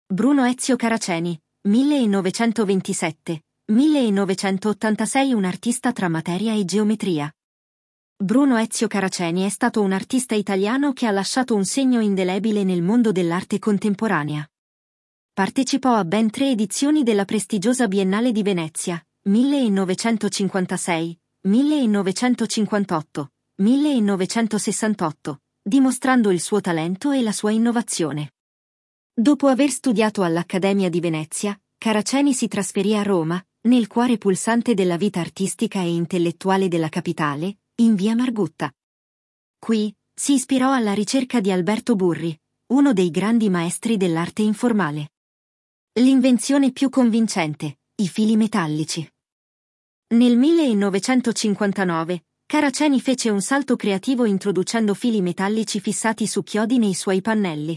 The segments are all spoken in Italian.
Bruno Ezio Caraceni, 1927-1986, un artista tra materia e geometria. Bruno Ezio Caraceni è stato un artista italiano che ha lasciato un segno indelebile nel mondo dell'arte contemporanea. Partecipò a ben 3 edizioni della prestigiosa Biennale di Venezia, 1956, 1958, 1968, dimostrando il suo talento e la sua innovazione. Dopo aver studiato all'Accademia di Venezia, Caraceni si trasferì a Roma, nel cuore pulsante della vita artistica e intellettuale della capitale, in via Margutta. Qui, si ispirò alla ricerca di Alberto Burri, uno dei grandi maestri dell'arte informale. L'invenzione più convincente, i fili metallici. Nel 1959, Caraceni fece un salto creativo introducendo fili metallici fissati su chiodi nei suoi pannelli.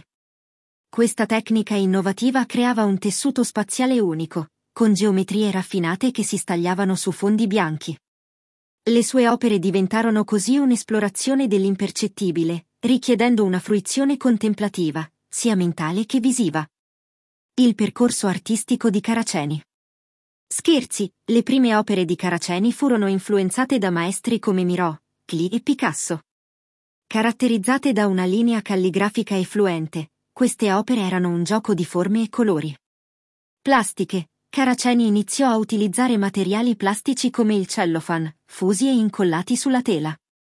Questa tecnica innovativa creava un tessuto spaziale unico, con geometrie raffinate che si stagliavano su fondi bianchi. Le sue opere diventarono così un'esplorazione dell'impercettibile, richiedendo una fruizione contemplativa, sia mentale che visiva. Il percorso artistico di Caraceni. Scherzi, le prime opere di Caraceni furono influenzate da maestri come Miró, Klee e Picasso. Caratterizzate da una linea calligrafica e fluente, queste opere erano un gioco di forme e colori. Plastiche. Caraceni iniziò a utilizzare materiali plastici come il cellophane, fusi e incollati sulla tela.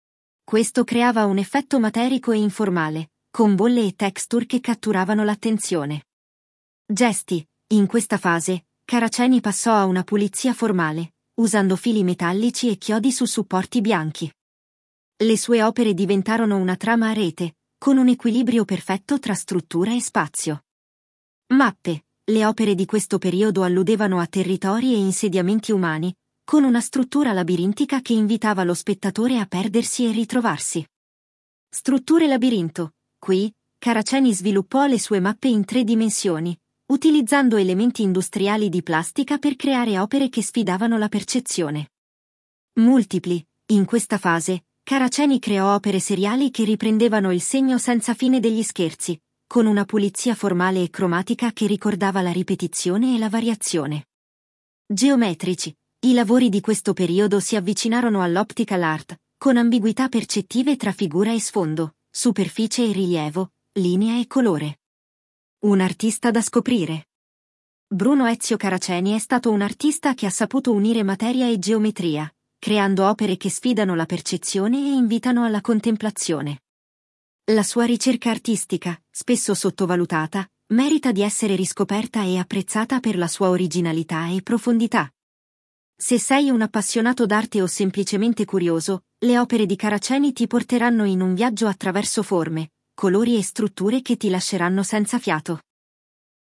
Questo creava un effetto materico e informale, con bolle e texture che catturavano l'attenzione. Gesti. In questa fase, Caraceni passò a una pulizia formale, usando fili metallici e chiodi su supporti bianchi. Le sue opere diventarono una trama a rete, con un equilibrio perfetto tra struttura e spazio. Mappe. Le opere di questo periodo alludevano a territori e insediamenti umani, con una struttura labirintica che invitava lo spettatore a perdersi e ritrovarsi. Strutture labirinto. Qui, Caraceni sviluppò le sue mappe in 3 dimensioni, utilizzando elementi industriali di plastica per creare opere che sfidavano la percezione. Multipli. In questa fase, Caraceni creò opere seriali che riprendevano il segno senza fine degli scherzi, con una pulizia formale e cromatica che ricordava la ripetizione e la variazione. Geometrici. I lavori di questo periodo si avvicinarono all'optical art, con ambiguità percettive tra figura e sfondo, superficie e rilievo, linea e colore. Un artista da scoprire. Bruno Ezio Caraceni è stato un artista che ha saputo unire materia e geometria, creando opere che sfidano la percezione e invitano alla contemplazione. La sua ricerca artistica, spesso sottovalutata, merita di essere riscoperta e apprezzata per la sua originalità e profondità. Se sei un appassionato d'arte o semplicemente curioso, le opere di Caraceni ti porteranno in un viaggio attraverso forme, colori e strutture che ti lasceranno senza fiato.